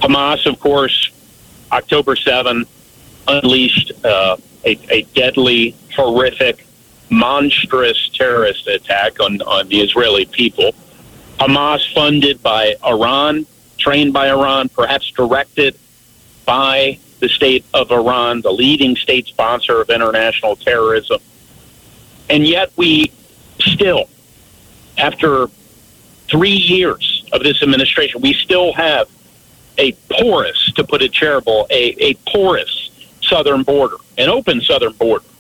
Hamas, of course, October 7 unleashed a deadly, horrific, monstrous terrorist attack on the Israeli people. Hamas, funded by Iran, trained by Iran, perhaps directed by the state of Iran, the leading state sponsor of international terrorism. And yet we still, after 3 years of this administration, we still have a porous, to put it charitable, a porous southern border, an open southern border.